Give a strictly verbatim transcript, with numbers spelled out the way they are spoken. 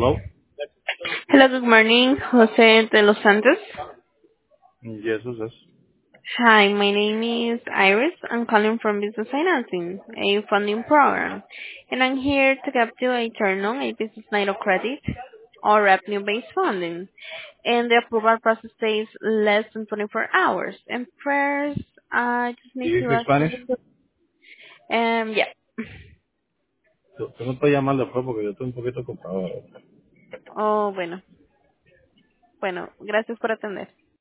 Hello? Hello, good morning, Jose de los Santos. Yes, who's this? Hi, my name is Iris. I'm calling from Business Financing, a funding program, and I'm here to give you a turn on a business line of credit or revenue-based funding. And the approval process takes less than twenty-four hours. And first, I just Do need you to speak ask Spanish? you, um, yeah. Tú, tú me puedes llamar después porque yo estoy un poquito ocupado ahora. Oh, bueno, bueno, gracias por atender.